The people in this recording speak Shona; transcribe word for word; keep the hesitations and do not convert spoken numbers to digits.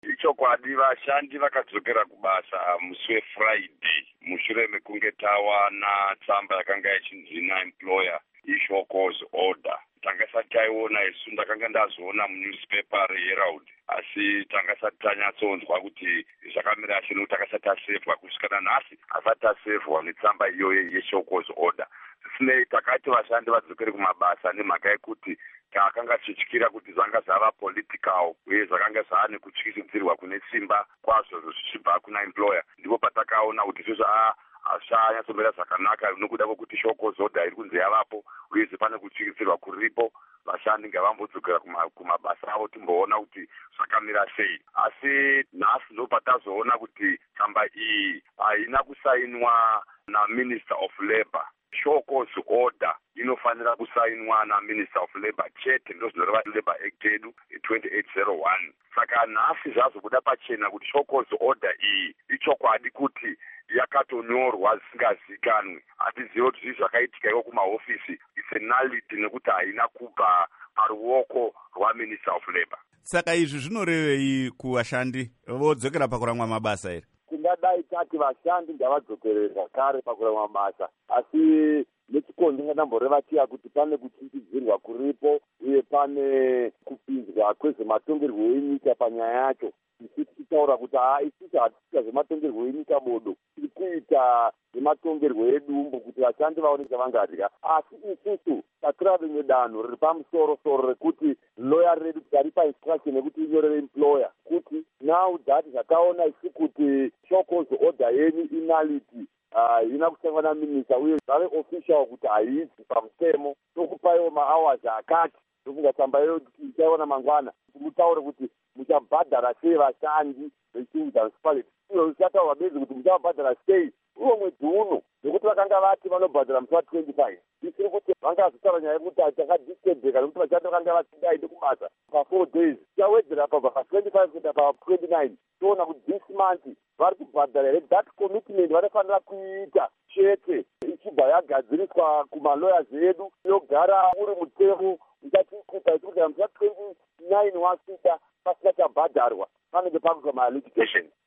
Ichokwadi vashandi vakadzokera kubasa musi weFriday mushure mekunge tawana tsamba yakanga ichinzina employer ishoko's order. Tanga sati taiona isu, ndakanga ndazoona munewspaper reHerald, asi tanga sati tanyatsonzwa kuti zvakamira sei nekuti takasati tasevhwa kusvikana nhasi asati tasevhwa netsamba iyoyo yeshoko's order. Zvisinei takati vashandi vadzokere kumabasa nemhaka yekuti takanga tichityira kuti zvanga zvava political uye zvakanga zvava nekutyisidzirwa kune simba kwazvo zvichibva kuna employer. Ndipo patakaona kuti zvizvo a hazvichanyatsombera zvakanaka nokuda kwokuti shoko's order iri kunzi yavapo uyezve pane kutyisidzirwa kuripo. Vashandi ngavambodzokera kumabasa avo timboona kuti zvakamira sei. Asi nhasi ndo patazoona kuti tsamba iyi haina kusainwa naMinister of Labour. Shoko's order inofanira kusainwa naMinister of Labour chete, ndo zvinoreva Labour Act yedu twenty-eight oh one. Saka nhasi zvazobuda pachena kuti shoko's order iyi ichokwadi kuti yakatonyorwa zvisingazikanwi. Hatizivi kuti zvii zvakaitika iko kumahofisi. It's a nullity nekuti haina kubva paruoko rwaMinister of Labour. Saka izvi zvinorevei kuvashandi vodzokera pakuramwa mabasa here? Tingadai tati vashandi ngavadzokerera kare pakuramwa mabasa, asi nechikondi ndingadamboreva chiya kuti pane kutyisidzirwa kuripo uye pane kupinzwa kwezvematongerwo enyika panyaya yacho. Isi tichitaura kuti haa isisi hatisiita zvematongerwo enyika bodo, tiri kuita zvematongerwo edumbu kuti vashandi vaone chavangadya. Asi isusu tatirave nedanho riri pamusoro soro rekuti lawyer redu taripa instruction yekuti inyorere employer kuti now that zvakaona isi kuti shoko's order yenyu inality haina kusangana naminisa uye zvave official kuti haizi pamutemo, tokupaiwo mahours akati ndofunga tsamba iyo ichaiona mangwana mutaure kuti muchabhadhara sei vashandi vechiyungu municipality. Iyo zvichataurwa bedzi kuti muchabhadhara sei uwo mwedzi uno, nekuti vakanga vati vanobhadhara musi wa25. Isiri kuti vanga vazotaura nyaya yekuti takadisturbeka nekuti vashandi vakanga vatidaide kubasa pa4 days. Tichawedzera apa pa25 kuenda pa29 toona kuti this month vari kubhadhara here. That commitment vanofanira kuita chete ichibva yagadziriswa kumalawyers edu, yogara uri mutemo uchatikuta ikuta musi wa twenty-nine wasvika pasina chabhadharwa panenge pakuitwa malitigation.